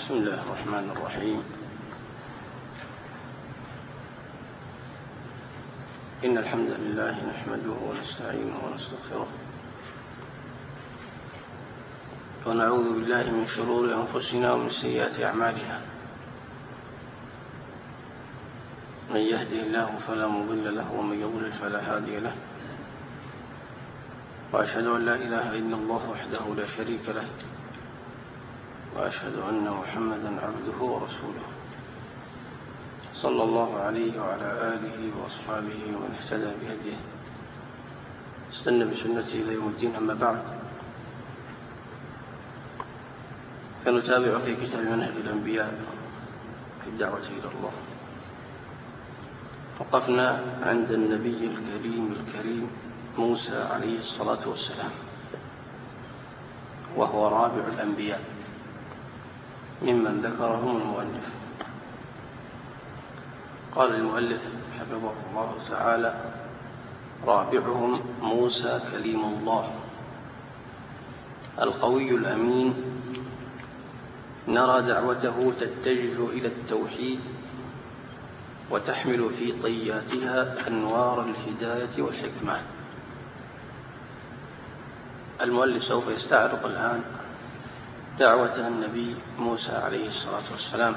بسم الله الرحمن الرحيم. إن الحمد لله نحمده ونستعينه ونستغفره ونعوذ بالله من شرور أنفسنا ومن سيئات أعمالنا. من يهده الله فلا مضل له ومن يضلل فلا هادي له، وأشهد أن لا إله إلا الله وحده لا شريك له، وأشهد أن محمدًا عبده ورسوله صلى الله عليه وعلى آله وأصحابه ومن اهتدى بهديه استنى بسنته إلى يوم الدين. أما بعد، فنتابع في كتاب منهج الأنبياء في الدعوة إلى الله. وقفنا عند النبي الكريم موسى عليه الصلاة والسلام، وهو رابع الأنبياء ممن ذكرهم المؤلف. قال المؤلف حفظه الله تعالى: رابعهم موسى كليم الله القوي الأمين، نرى دعوته تتجه إلى التوحيد وتحمل في طياتها أنوار الهداية والحكمة. المؤلف سوف يستعرض الآن دعوة النبي موسى عليه الصلاة والسلام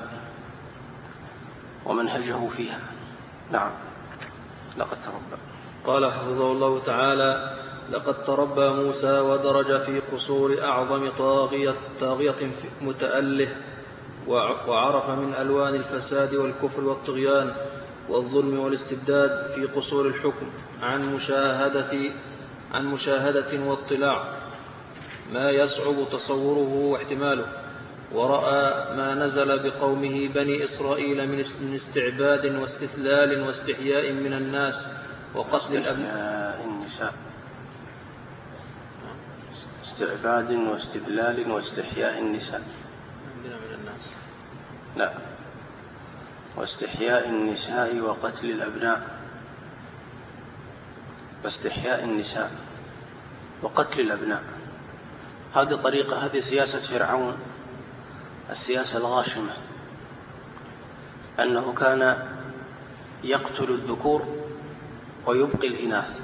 ومنهجه فيها. نعم. لقد تربى. قال حفظه الله تعالى: لقد تربى موسى ودرج في قصور أعظم طاغية متأله، وعرف من ألوان الفساد والكفر والطغيان والظلم والاستبداد في قصور الحكم عن مشاهدة واطلاع ما يصعب تصوره واحتماله، ورأى ما نزل بقومه بني إسرائيل من استعباد واستثلال واستحياء من الناس وقتل النساء. استعباد واستذلال واستحياء النساء. عندنا من الناس. لا، واستحياء النساء وقتل الأبناء. واستحياء النساء وقتل الأبناء، هذه سياسة فرعون، السياسة الغاشمة، أنه كان يقتل الذكور ويبقي الإناث.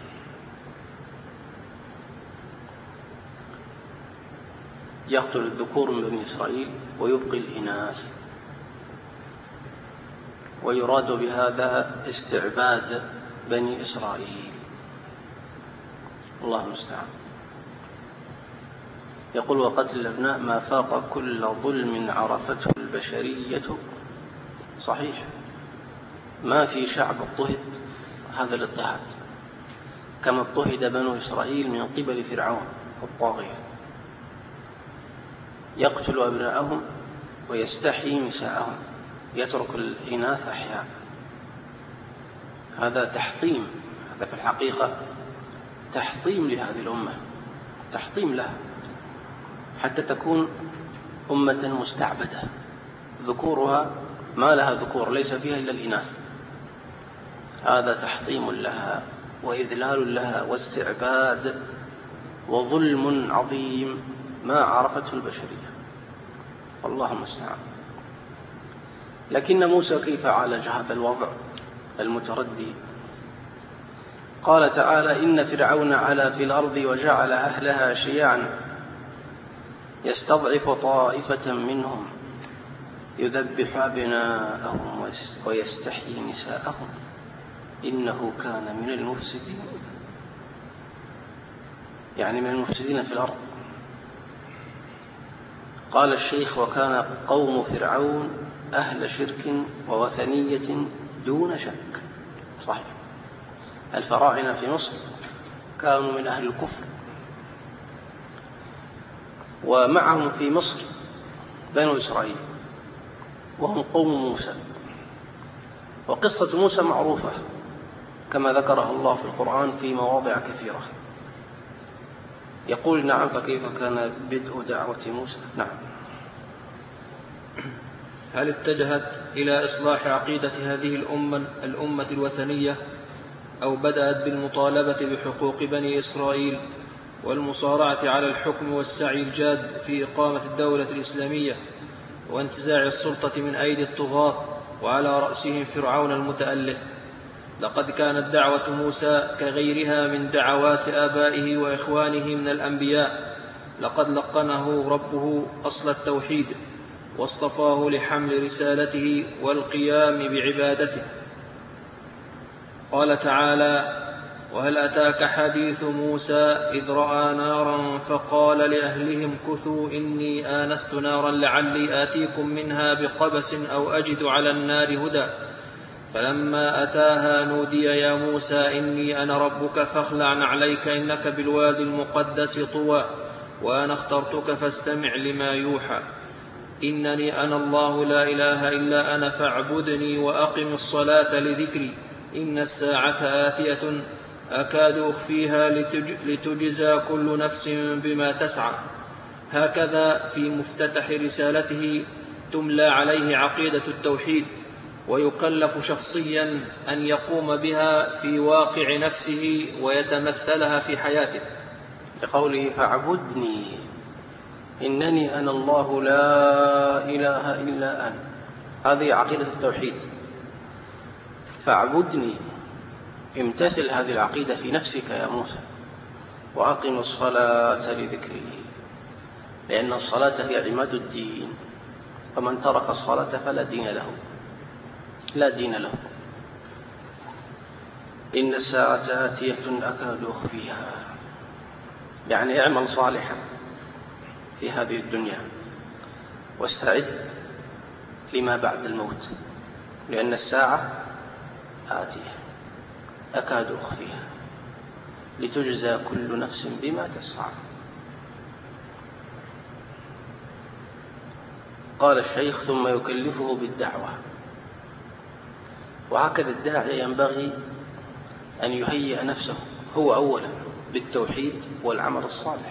يقتل الذكور من بني إسرائيل ويبقي الإناث، ويراد بهذا استعباد بني إسرائيل. الله المستعان. يقول: وقتل الأبناء ما فاق كل ظلم عرفته البشرية. صحيح، ما في شعب اضطهد هذا الاضطهاد كما اضطهد بنو إسرائيل من قبل فرعون الطاغية. يقتل أبناءهم ويستحيي نساءهم، يترك الإناث أحياء. هذا تحطيم، هذا في الحقيقة تحطيم لهذه الأمة، تحطيم لها حتى تكون أمة مستعبدة، ذكورها ما لها ذكور، ليس فيها إلا الإناث. هذا تحطيم لها وإذلال لها واستعباد وظلم عظيم ما عرفته البشرية. والله المستعان. لكن موسى كيف عالج هذا الوضع المتردي؟ قال تعالى: إن فرعون علا في الأرض وجعل أهلها شيعا يستضعف طائفة منهم يذبح أبناءهم ويستحيي نساءهم إنه كان من المفسدين، يعني من المفسدين في الأرض. قال الشيخ: وكان قوم فرعون أهل شرك ووثنية دون شك. صحيح، الفراعنة في مصر كانوا من أهل الكفر، ومعهم في مصر بنو إسرائيل وهم قوم موسى. وقصة موسى معروفة كما ذكرها الله في القرآن في مواضع كثيرة. يقول: نعم، فكيف كان بدء دعوة موسى؟ نعم. هل اتجهت إلى إصلاح عقيدة هذه الأمة الوثنية، أو بدأت بالمطالبة بحقوق بني إسرائيل والمصارعة على الحكم والسعي الجاد في إقامة الدولة الإسلامية، وانتزاع السلطة من أيدي الطغاة وعلى رأسهم فرعون المتأله. لقد كانت دعوة موسى كغيرها من دعوات آبائه وإخوانه من الأنبياء، لقد لقنه ربه أصل التوحيد واصطفاه لحمل رسالته والقيام بعبادته. قال تعالى: وهل أتاك حديث موسى إذ رأى نارا فقال لأهلهم كثوا إني آنست نارا لعلي آتيكم منها بقبس أو أجد على النار هدى فلما أتاها نودي يا موسى إني أنا ربك فاخلع نعليك إنك بالوادي المقدس طوى وأنا اخترتك فاستمع لما يوحى إنني أنا الله لا إله إلا أنا فاعبدني وأقم الصلاة لذكري إن الساعة آتية أكاد أخفيها لتجزى كل نفس بما تسعى. هكذا في مفتتح رسالته تملى عليه عقيدة التوحيد، ويكلف شخصيا أن يقوم بها في واقع نفسه ويتمثلها في حياته. لقوله فاعبدني إنني أنا الله لا إله إلا أنا، هذه عقيدة التوحيد. فاعبدني، امتثل هذه العقيدة في نفسك يا موسى، وأقم الصلاة لذكري، لأن الصلاة هي عماد الدين، ومن ترك الصلاة فلا دين له، لا دين له. إن الساعة آتية أكاد أخفيها، يعني اعمل صالحا في هذه الدنيا واستعد لما بعد الموت، لأن الساعة آتية أكاد أخفيها لتجزى كل نفس بما تسعى. قال الشيخ ثم يكلفه بالدعوة. وهكذا الداعي ينبغي أن يهيئ نفسه هو أولا بالتوحيد والعمل الصالح،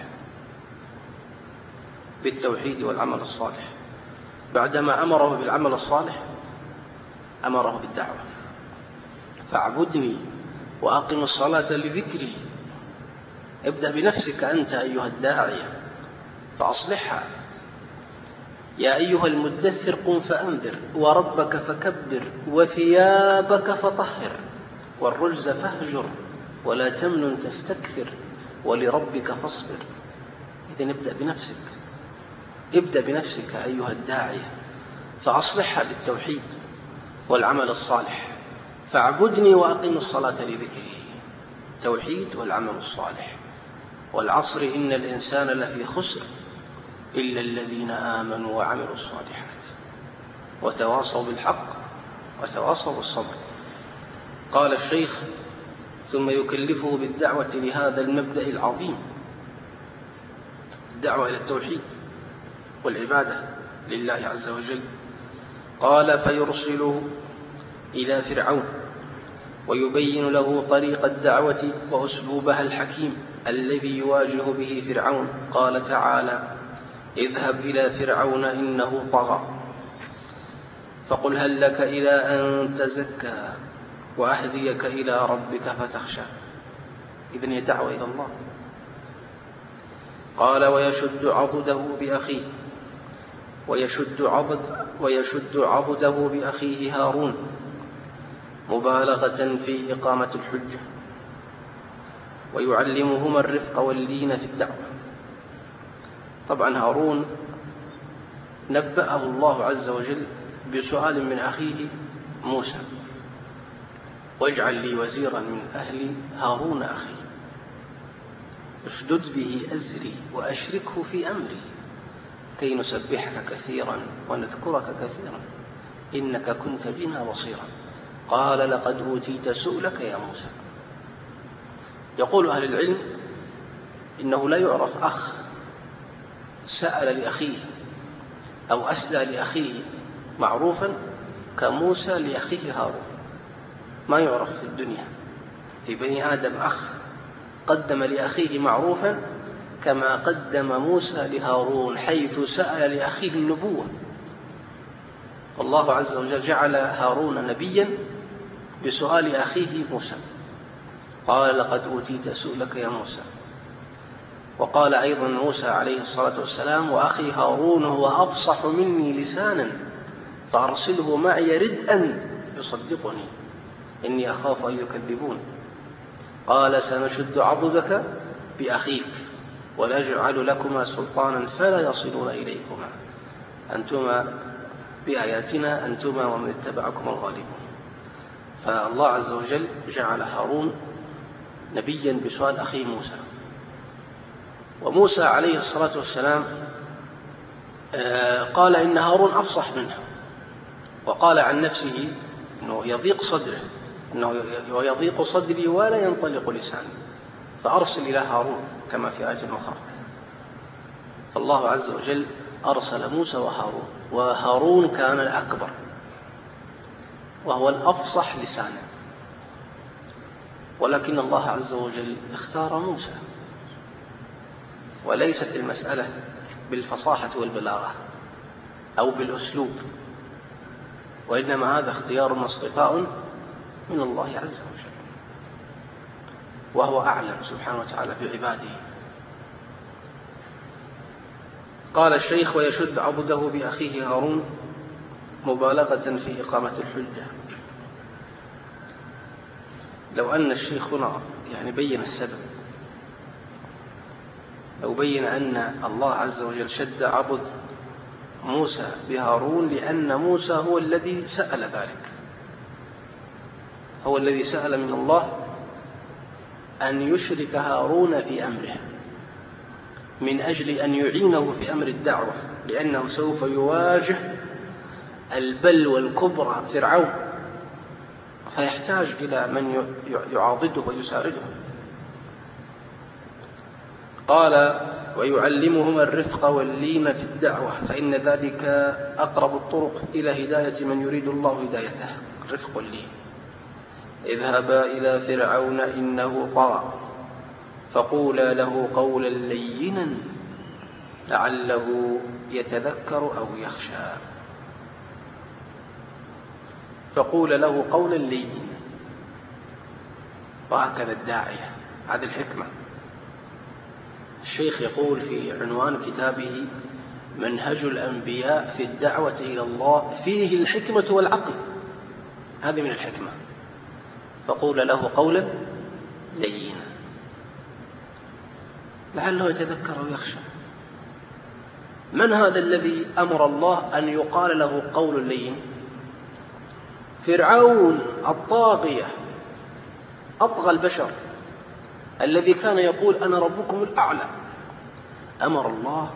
بالتوحيد والعمل الصالح. بعدما أمره بالعمل الصالح أمره بالدعوة. فاعبدني وأقم الصلاة لذكري. ابدأ بنفسك أنت أيها الداعية فأصلحها. يا أيها المدثر قم فأنذر وربك فكبر وثيابك فطهر والرجز فاهجر ولا تمنن تستكثر ولربك فاصبر. إذن ابدأ بنفسك، ابدأ بنفسك أيها الداعية فأصلحها بالتوحيد والعمل الصالح. فاعبدني وأقم الصلاة لذكري، توحيد والعمل الصالح. والعصر إن الإنسان لفي خسر إلا الذين آمنوا وعملوا الصالحات وتواصوا بالحق وتواصوا بالصبر. قال الشيخ ثم يكلفه بالدعوة لهذا المبدأ العظيم، الدعوة إلى التوحيد والعبادة لله عز وجل. قال فيرسله إلى فرعون ويبين له طريق الدعوة وأسلوبها الحكيم الذي يواجه به فرعون. قال تعالى اذهب إلى فرعون إنه طغى فقل هل لك إلى أن تزكى وأهديك إلى ربك فتخشى. إذن هي دعوة إلى الله. قال ويشد عضده بأخيه ويشد عضده بأخيه هارون مبالغة في إقامة الحجة، ويعلمهما الرفق واللين في الدعوة. طبعا هارون نبأه الله عز وجل بسؤال من أخيه موسى واجعل لي وزيرا من أهلي هارون أخي اشدد به أزري وأشركه في أمري كي نسبحك كثيرا ونذكرك كثيرا إنك كنت بنا بصيرا. قال لقد أوتيت سؤلك يا موسى. يقول أهل العلم إنه لا يعرف أخ سأل لأخيه أو أسدى لأخيه معروفا كموسى لأخيه هارون، ما يعرف في الدنيا في بني آدم أخ قدم لأخيه معروفا كما قدم موسى لهارون، حيث سأل لأخيه النبوة. والله عز وجل جعل هارون نبيا بسؤال أخيه موسى. قال لقد أوتيت سؤلك يا موسى. وقال أيضا موسى عليه الصلاة والسلام: وأخي هارون هو أفصح مني لسانا فأرسله معي ردءا يصدقني إني أخاف أن يكذبون. قال: سنشد عضدك بأخيك ونجعل لكما سلطانا فلا يصلون إليكما أنتما بآياتنا أنتما ومن اتبعكم الغالبون. فالله عز وجل جعل هارون نبيا بسؤال أخيه موسى. وموسى عليه الصلاة والسلام قال إن هارون أفصح منه، وقال عن نفسه أنه يضيق صدره، أنه يضيق صدري ولا ينطلق لساني، فأرسل إلى هارون كما في آية أخرى. فالله عز وجل أرسل موسى وهارون، وهارون كان الأكبر وهو الأفصح لسانا، ولكن الله عز وجل اختار موسى. وليست المسألة بالفصاحة والبلاغة أو بالأسلوب، وإنما هذا اختيار واصطفاء من الله عز وجل، وهو أعلم سبحانه وتعالى بعباده. قال الشيخ: ويشد عضده بأخيه هارون مبالغة في إقامة الحجة. لو أن الشيخ هنا بين السبب، لو بين أن الله عز وجل شد عضد موسى بهارون لأن موسى هو الذي سأل ذلك، هو الذي سأل من الله أن يشرك هارون في أمره من أجل أن يعينه في أمر الدعوة، لأنه سوف يواجه البلوى الكبرى فرعون، فيحتاج إلى من يعاضده ويساعده. قال: ويعلمهما الرفق واللين في الدعوة فإن ذلك أقرب الطرق إلى هداية من يريد الله هدايته. الرفق واللين: اذهبا إلى فرعون إنه طغى فقولا له قولا لينا لعله يتذكر أو يخشى. فقول له قولا لينا، وهكذا الداعية. هذه الحكمة. الشيخ يقول في عنوان كتابه: منهج الأنبياء في الدعوة إلى الله فيه الحكمة والعقل. هذه من الحكمة. فقول له قولا لينا لعله يتذكر أو يخشى. من هذا الذي أمر الله أن يقال له قول لين؟ فرعون الطاغية، أطغى البشر، الذي كان يقول أنا ربكم الأعلى، أمر الله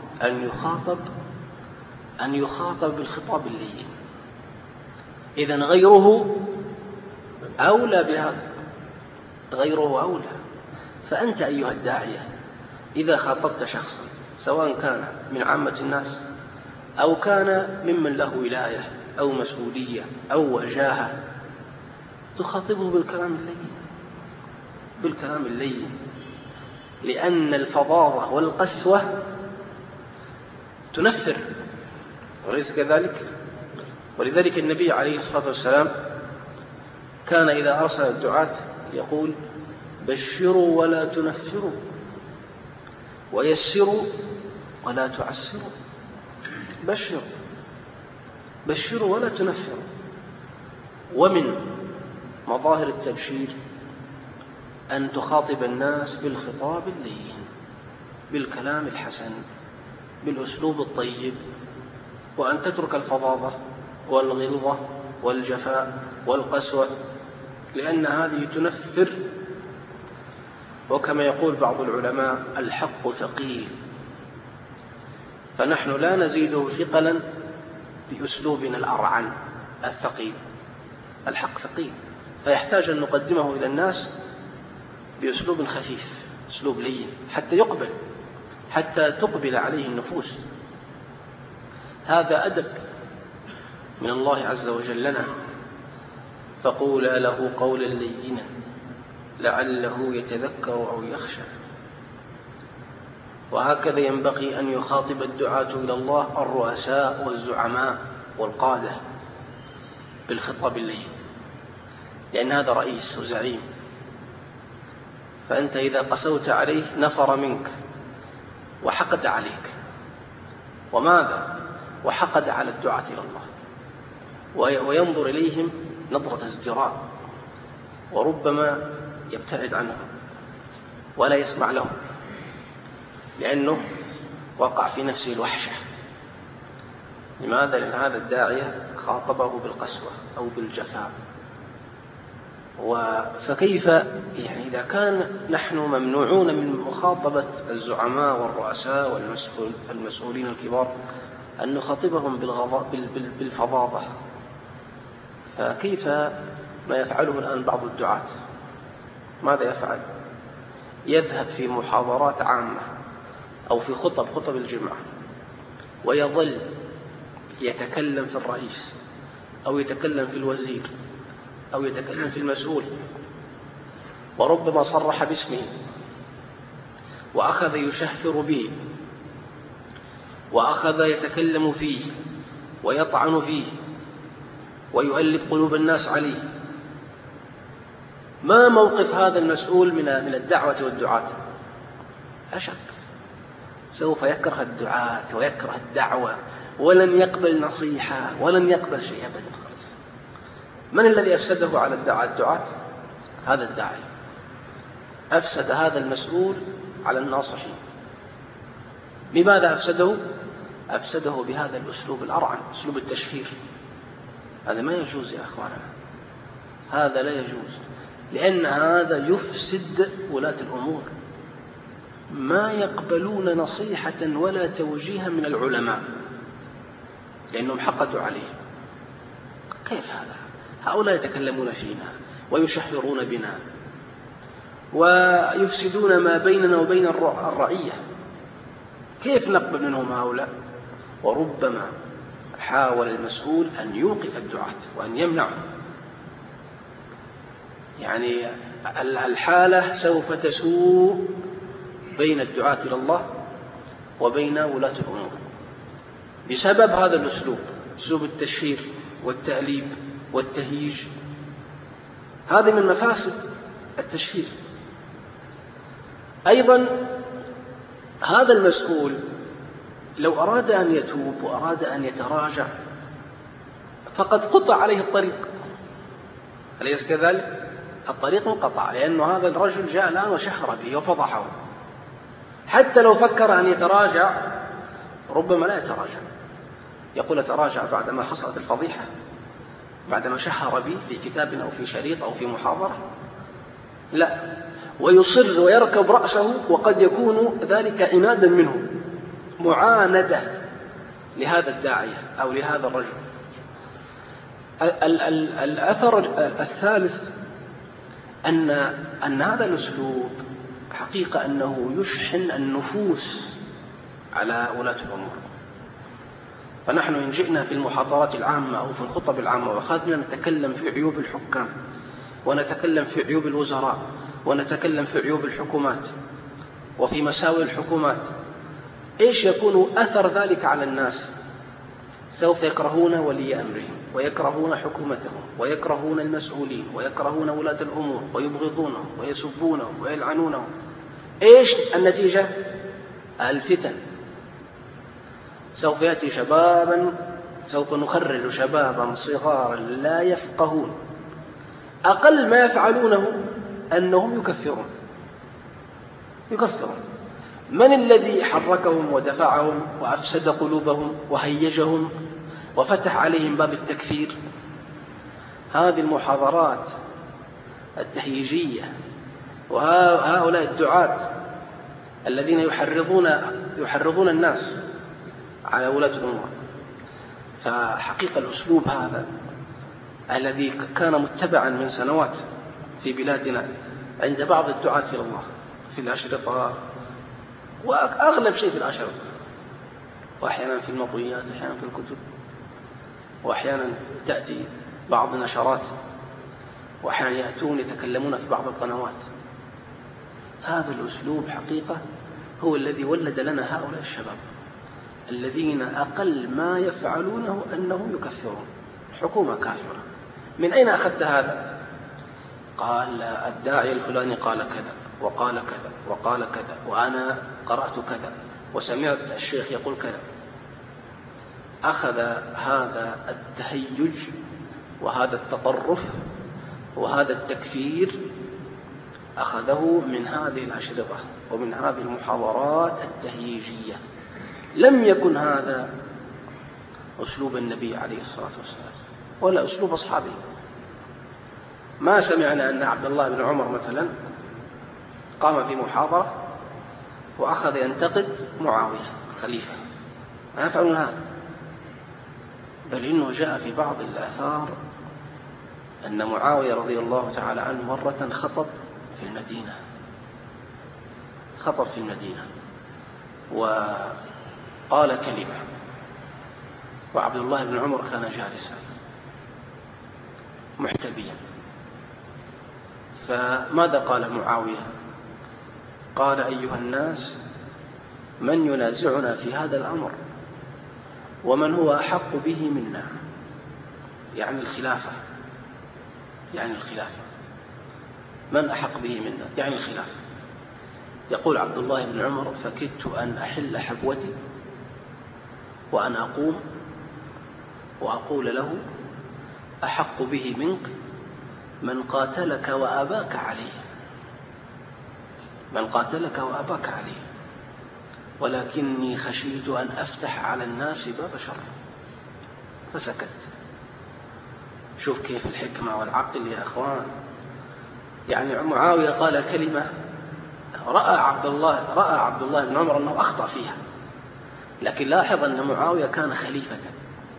أن يخاطب بالخطاب اللين. إذن غيره أولى بهذا، غيره أولى. فأنت أيها الداعية إذا خاطبت شخصا سواء كان من عامة الناس أو كان ممن له ولاية أو مسؤولية أو وجاهة، تخاطبه بالكلام اللين، لأن الفظاظة والقسوة تنفر، وليس كذلك؟ ولذلك النبي عليه الصلاة والسلام كان إذا أرسل الدعاة يقول: بشروا ولا تنفروا، ويسروا ولا تعسروا. بشروا ولا تنفروا. ومن مظاهر التبشير أن تخاطب الناس بالخطاب اللين، بالكلام الحسن، بالأسلوب الطيب، وأن تترك الفظاظة والغلظة والجفاء والقسوة، لأن هذه تنفر. وكما يقول بعض العلماء: الحق ثقيل، فنحن لا نزيده ثقلا بأسلوبنا الأرعن الثقيل. الحق ثقيل، فيحتاج أن نقدمه إلى الناس بأسلوب خفيف، أسلوب لين، حتى تقبل عليه النفوس. هذا أدب من الله عز وجل لنا. فقولا له قولا لينا لعله يتذكر أو يخشى. وهكذا ينبغي أن يخاطب الدعاة إلى الله الرؤساء والزعماء والقادة بالخطاب اللين، لأن هذا رئيس وزعيم، فأنت إذا قسوت عليه نفر منك، وحقد عليك. وماذا؟ وحقد على الدعاة إلى الله، وينظر إليهم نظرة ازدراء، وربما يبتعد عنهم ولا يسمع لهم، لأنه وقع في نفسه الوحشة. لماذا؟ لأن هذا الداعية خاطبه بالقسوة أو بالجفاء. فكيف يعني إذا كان نحن ممنوعون من مخاطبة الزعماء والرؤساء والمسؤولين الكبار أن نخاطبهم بالفظاظة، فكيف ما يفعله الآن بعض الدعاة؟ ماذا يفعل؟ يذهب في محاضرات عامة أو في خطب الجمعة ويظل يتكلم في الرئيس أو يتكلم في الوزير أو يتكلم في المسؤول، وربما صرح باسمه وأخذ يشهر به وأخذ يتكلم فيه ويطعن فيه ويؤلب قلوب الناس عليه. ما موقف هذا المسؤول من الدعوة والدعاة؟ لا شك سوف يكره الدعاة ويكره الدعوة ولن يقبل نصيحة ولن يقبل شيء أبدا خالص. من الذي أفسده على الدعاة؟ هذا الداعي. أفسد هذا المسؤول على الناصحين. بماذا أفسده؟ أفسده بهذا الأسلوب الأرعن، أسلوب التشهير. هذا ما يجوز يا أخواننا، هذا لا يجوز، لأن هذا يفسد ولاة الأمور. ما يقبلون نصيحة ولا توجيها من العلماء لأنهم حقدوا عليه. كيف هذا؟ هؤلاء يتكلمون فينا ويشهرون بنا ويفسدون ما بيننا وبين الرعية، كيف نقبل منهم هؤلاء؟ وربما حاول المسؤول أن يوقف الدعاة وأن يمنعهم. يعني الحالة سوف تسوء بين الدعاة إلى الله وبين ولاة الأمور بسبب هذا الأسلوب، أسلوب التشهير والتأليب والتهييج. هذه من مفاسد التشهير. أيضا هذا المسؤول لو أراد أن يتوب وأراد أن يتراجع فقد قطع عليه الطريق، أليس كذلك؟ الطريق انقطع، لأن هذا الرجل جاء الآن وشهر به وفضحه. حتى لو فكر أن يتراجع ربما لا يتراجع، يقول أتراجع بعدما حصلت الفضيحة، بعدما شهر به في كتاب أو في شريط أو في محاضرة؟ لا، ويصر ويركب رأسه، وقد يكون ذلك عنادا منه، معاندة لهذا الداعية أو لهذا الرجل. الأثر الثالث أن هذا الأسلوب حقيقة أنه يشحن النفوس على ولاة الأمور. فنحن إن جئنا في المحاضرات العامة أو في الخطب العامة وأخذنا نتكلم في عيوب الحكام ونتكلم في عيوب الوزراء ونتكلم في عيوب الحكومات وفي مساوئ الحكومات، إيش يكون أثر ذلك على الناس؟ سوف يكرهون ولي أمرهم ويكرهون حكومتهم ويكرهون المسؤولين ويكرهون ولاة الأمور ويبغضونهم ويسبونهم ويلعنونهم. إيش النتيجة؟ الفتن. سوف يأتي شبابا، سوف نخرج شبابا صغارا لا يفقهون، أقل ما يفعلونه أنهم يكفرون. من الذي حركهم ودفعهم وأفسد قلوبهم وهيجهم وفتح عليهم باب التكفير؟ هذه المحاضرات التهييجية وهؤلاء الدعاة الذين يحرضون الناس على ولاة الأمور. فحقيقة الأسلوب هذا الذي كان متبعا من سنوات في بلادنا عند بعض الدعاة إلى الله في الأشرطة، وأغلب شيء في الأشرطة، وأحيانا في المطويات، أحيانا في الكتب، وأحيانا تأتي بعض النشرات، وأحيانا يأتون يتكلمون في بعض القنوات. هذا الأسلوب حقيقة هو الذي ولد لنا هؤلاء الشباب الذين أقل ما يفعلونه أنهم يكفرون. حكومة كافرة، من أين أخذت هذا؟ قال الداعي الفلاني قال كذا وقال كذا وقال كذا وأنا قرأت كذا وسمعت الشيخ يقول كذا، أخذ هذا التهيج وهذا التطرف وهذا التكفير أخذه من هذه الأشرطة ومن هذه المحاضرات التهييجية. لم يكن هذا أسلوب النبي عليه الصلاة والسلام ولا أسلوب أصحابه. ما سمعنا أن عبد الله بن عمر مثلا قام في محاضرة وأخذ ينتقد معاوية الخليفة، ما يفعلون هذا، بل إنه جاء في بعض الآثار أن معاوية رضي الله تعالى عنه مرة خطب في المدينة وقال كلمة، وعبد الله بن عمر كان جالسا محتبيا، فماذا قال معاوية؟ قال: أيها الناس، من ينازعنا في هذا الأمر ومن هو أحق به منا؟ يعني الخلافة. من أحق به منا؟ يعني الخلافة. يقول عبد الله بن عمر: فكدت أن أحل حبوتي وأن أقوم وأقول له: أحق به منك من قاتلك وأباك عليه، ولكني خشيت أن أفتح على الناس باب شر، فسكت. شوف كيف الحكمة والعقل يا أخوان. يعني معاوية قال كلمة رأى عبد الله بن عمر أنه أخطأ فيها، لكن لاحظ أن معاوية كان خليفة،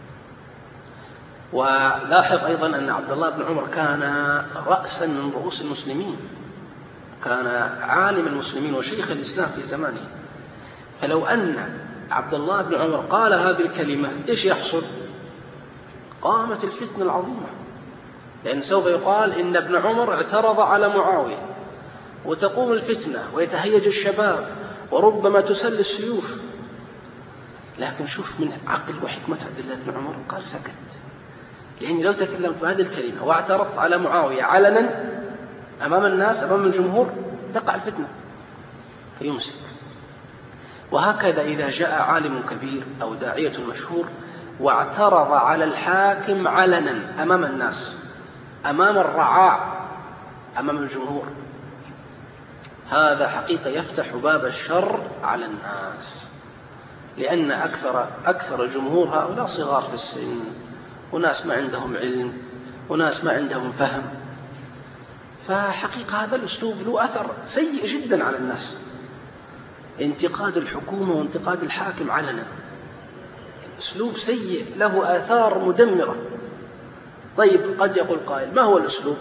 ولاحظ أيضا أن عبد الله بن عمر كان رأسا من رؤوس المسلمين، كان عالم المسلمين وشيخ الإسلام في زمانه. فلو أن عبد الله بن عمر قال هذه الكلمة إيش يحصل؟ قامت الفتنة العظيمة، لأن سوف يقال إن ابن عمر اعترض على معاوية، وتقوم الفتنة ويتهيج الشباب وربما تسل السيوف. لكن شوف من عقل وحكمة عبد الله بن عمر، قال سكت، لأني لو تكلمت بهذه الكلمة واعترضت على معاوية علنا أمام الناس أمام الجمهور تقع الفتنة، فيمسك. وهكذا إذا جاء عالم كبير أو داعية مشهور واعترض على الحاكم علنا أمام الناس، أمام الرعاع، أمام الجمهور، هذا حقيقة يفتح باب الشر على الناس، لأن أكثر الجمهور هؤلاء صغار في السن، وناس ما عندهم علم، وناس ما عندهم فهم. فحقيقة هذا الأسلوب له أثر سيء جدا على الناس، انتقاد الحكومة وانتقاد الحاكم علنا، أسلوب سيء له آثار مدمرة. طيب، قد يقول قائل: ما هو الأسلوب؟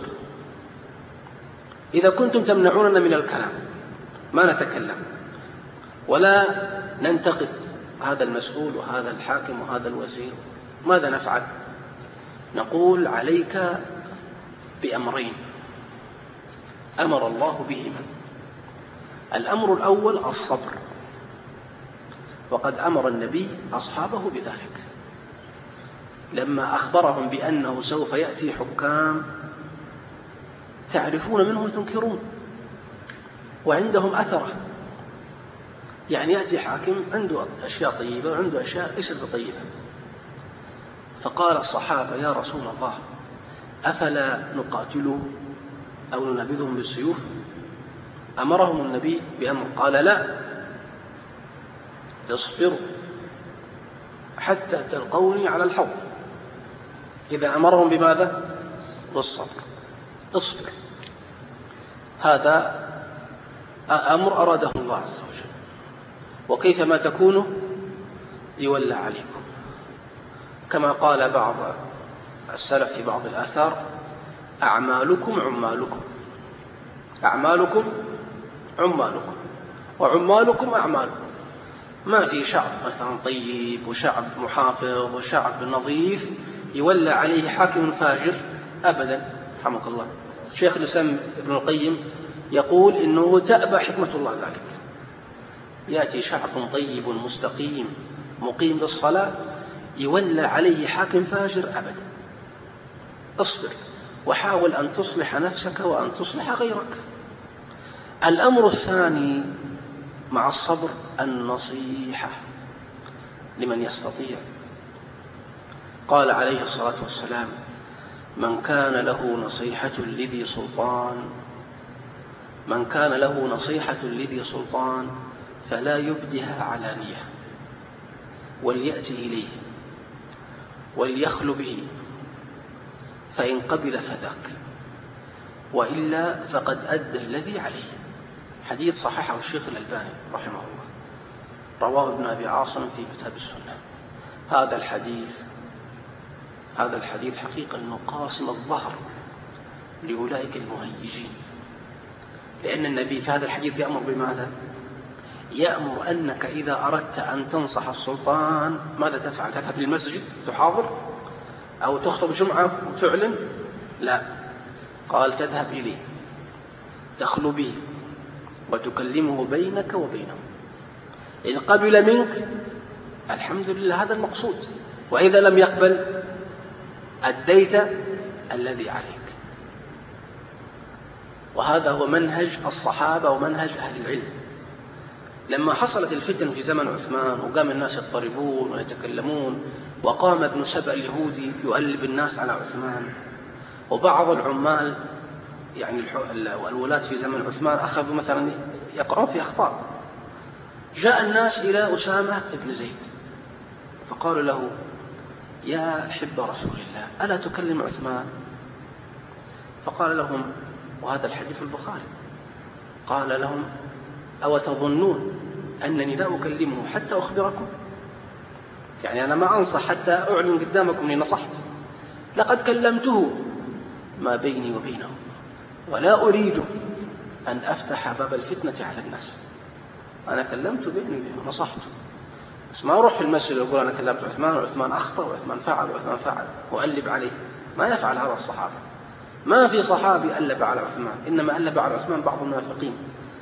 إذا كنتم تمنعوننا من الكلام ما نتكلم ولا ننتقد هذا المسؤول وهذا الحاكم وهذا الوزير، ماذا نفعل؟ نقول: عليك بأمرين أمر الله بهما. الأمر الأول الصبر، وقد أمر النبي أصحابه بذلك لما أخبرهم بأنه سوف يأتي حكام تعرفون منه وتنكرون وعندهم أثره. يعني يأتي حاكم عنده أشياء طيبة وعنده أشياء ليست بطيبة، فقال الصحابة: يا رسول الله، أفلا نقاتله أو ننبذهم بالسيوف؟ أمرهم النبي بأمر، قال: لا، اصبروا حتى تلقوني على الحوض. إذا أمرهم بماذا؟ بالصبر، اصبر. هذا أمر أراده الله عز وجل، وكيفما تكونوا يولى عليكم، كما قال بعض السلف في بعض الآثار: أعمالكم عمالكم، أعمالكم عمالكم، وعمالكم أعمالكم. ما في شعب مثلا طيب وشعب محافظ وشعب نظيف يولى عليه حاكم فاجر أبدا، رحمك الله. شيخ الإسلام ابن القيم يقول إنه تأبى حكمة الله ذلك. يأتي شعب طيب مستقيم مقيم بالصلاة يولى عليه حاكم فاجر أبدا. اصبر وحاول أن تصلح نفسك وأن تصلح غيرك. الأمر الثاني مع الصبر النصيحة لمن يستطيع. قال عليه الصلاة والسلام: من كان له نصيحة لذي سلطان فلا يبدها علانية، وليأتي إليه وليخل به، فإن قبل فذاك، وإلا فقد أدى الذي عليه. حديث صححه الشيخ الألباني رحمه الله، رواه ابن أبي عاصم في كتاب السنة. هذا الحديث حقيقة أنه قاسم الظهر لأولئك المهيجين، لأن النبي في هذا الحديث يأمر بماذا؟ يأمر أنك إذا أردت أن تنصح السلطان ماذا تفعل؟ تذهب للمسجد تحاضر أو تخطب جمعة وتعلن؟ لا، قال تذهب إليه تخلو به وتكلمه بينك وبينه، إن قبل منك الحمد لله، هذا المقصود، وإذا لم يقبل أديت الذي عليك. وهذا هو منهج الصحابة ومنهج أهل العلم. لما حصلت الفتن في زمن عثمان وقام الناس يضطربون ويتكلمون، وقام ابن سبأ اليهودي يؤلب الناس على عثمان، وبعض العمال يعني الولاة في زمن عثمان أخذوا مثلا يقعون في أخطاء، جاء الناس إلى أسامة بن زيد فقالوا له: يا حب رسول الله ألا تكلم عثمان؟ فقال لهم، وهذا الحديث في البخاري، قال لهم: أو تظنون أنني لا أكلمه حتى أخبركم؟ يعني أنا ما أنصح حتى أعلن قدامكم أني نصحت، لقد كلمته ما بيني وبينه، ولا أريد أن أفتح باب الفتنة على الناس. أنا كلمت بيني وبينه، نصحته، بس ما أروح في المسجد وأقول أنا كلمت عثمان وعثمان أخطأ وعثمان فعل وأقلب عليه. ما يفعل هذا الصحابة، ما في صحابي ألب على عثمان، إنما ألب على عثمان بعض المنافقين.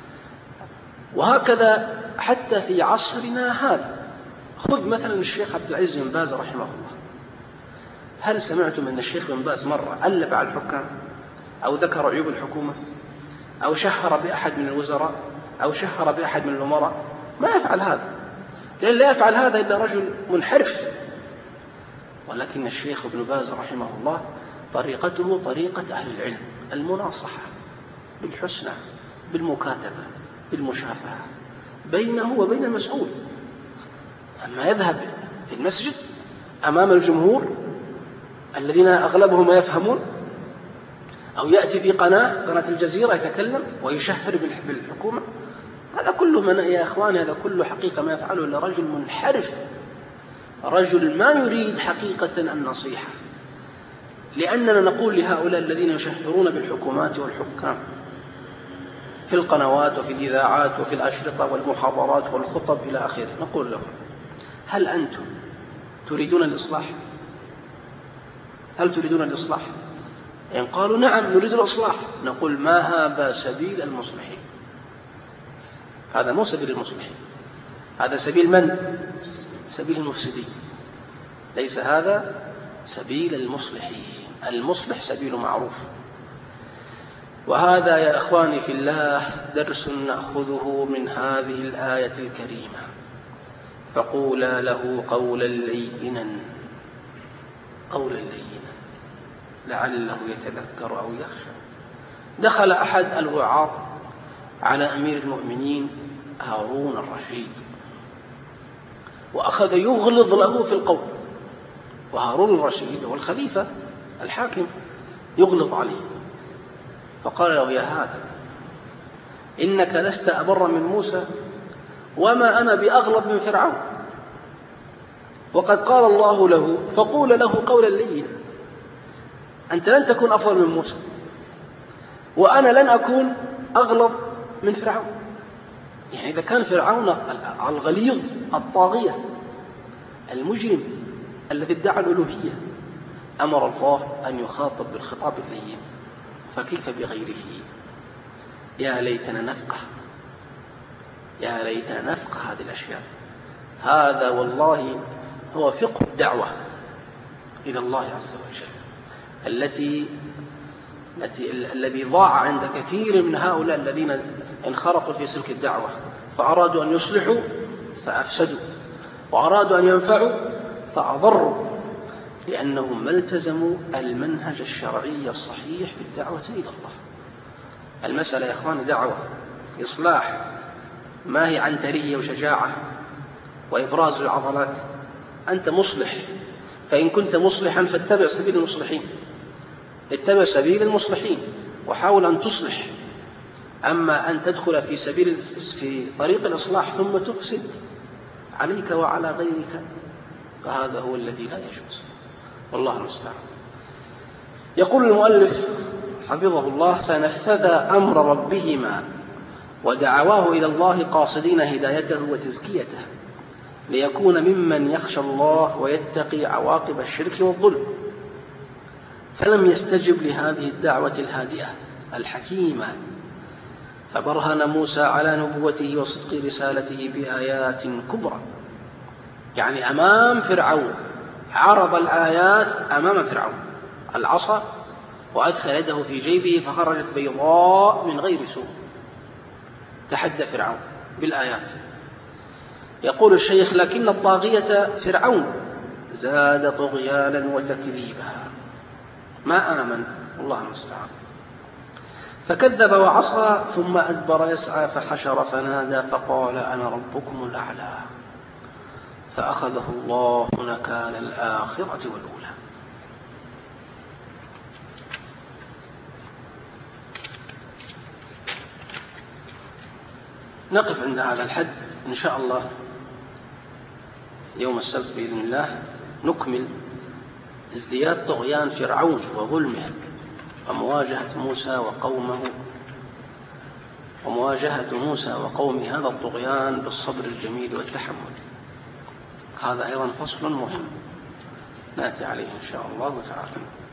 وهكذا حتى في عصرنا هذا، خذ مثلا الشيخ عبد العزيز بن باز رحمه الله، هل سمعتم أن الشيخ بن باز مرة ألب على الحكام أو ذكر عيوب الحكومة أو شهر بأحد من الوزراء أو شهر بأحد من الأمراء؟ ما يفعل هذا، لأن لا يفعل هذا إلا رجل منحرف. ولكن الشيخ ابن باز رحمه الله طريقته طريقة أهل العلم، المناصحة بالحسنى، بالمكاتبة، بالمشافهة بينه وبين المسؤول. أما يذهب في المسجد أمام الجمهور الذين أغلبهم ما يفهمون، أو يأتي في قناة الجزيرة يتكلم ويشهر بالحكومة، هذا كله يا إخواني، هذا كله حقيقة ما يفعله إلا رجل منحرف، رجل ما يريد حقيقة النصيحة. لأننا نقول لهؤلاء الذين يشهرون بالحكومات والحكام في القنوات وفي الإذاعات وفي الأشرطة والمحاضرات والخطب إلى آخره، نقول لهم: هل أنتم تريدون الإصلاح؟ هل تريدون الإصلاح؟ إن قالوا نعم نريد الإصلاح، نقول: ما هذا سبيل المصلحين، هذا مو سبيل المصلحين، هذا سبيل من؟ سبيل المفسدين، ليس هذا سبيل المصلحين. المصلح سبيل معروف. وهذا يا إخواني في الله درس نأخذه من هذه الآية الكريمة: فقولا له قولا لينا لعله يتذكر أو يخشى. دخل أحد الوعاظ على أمير المؤمنين هارون الرشيد وأخذ يغلظ له في القول، وهارون الرشيد هو الخليفة الحاكم، يغلظ عليه. فقال له: يا هذا إنك لست أبر من موسى، وما أنا بأغلظ من فرعون، وقد قال الله له: فقول له قولا لينا. أنت لن تكون أفضل من موسى، وأنا لن أكون أغلظ من فرعون. يعني إذا كان فرعون الغليظ الطاغية المجرم الذي ادعى الألوهية أمر الله أن يخاطب بالخطاب اللين، فكيف بغيره؟ يا ليتنا نفقه هذه الأشياء. هذا والله هو فقه الدعوة إلى الله عز وجل الذي ضاع عند كثير من هؤلاء الذين انخرطوا في سلك الدعوة، فأرادوا أن يصلحوا فأفسدوا، وأرادوا أن ينفعوا فأضروا، لأنهم ما التزموا المنهج الشرعي الصحيح في الدعوة إلى الله. المسألة يا إخواني دعوة إصلاح، ما هي عنترية وشجاعة وإبراز العضلات. أنت مصلح، فإن كنت مصلحا فاتبع سبيل المصلحين، اتبع سبيل المصلحين وحاول أن تصلح. أما أن تدخل في طريق الإصلاح ثم تفسد عليك وعلى غيرك فهذا هو الذي لا يجوز، والله المستعان. يقول المؤلف حفظه الله: فنفذ أمر ربهما ودعواه إلى الله قاصدين هدايته وتزكيته ليكون ممن يخشى الله ويتقي عواقب الشرك والظلم، فلم يستجب لهذه الدعوة الهادئة الحكيمة، فبرهن موسى على نبوته وصدق رسالته بآيات كبرى. يعني أمام فرعون عرض الآيات أمام فرعون، العصا، وأدخل يده في جيبه فخرجت بيضاء من غير سوء، تحدى فرعون بالآيات. يقول الشيخ: لكن الطاغية فرعون زاد طغيانا وتكذيبا، ما آمن، والله المستعان، فكذب وعصى ثم أدبر يسعى فحشر فنادى فقال: أنا ربكم الأعلى، فأخذه الله نكال الآخرة والأولى. نقف عند هذا الحد إن شاء الله. يوم السبت بإذن الله نكمل ازدياد طغيان فرعون وظلمه ومواجهة موسى وقومه هذا الطغيان بالصبر الجميل والتحمل. هذا أيضا فصل مهم نأتي عليه إن شاء الله تعالى.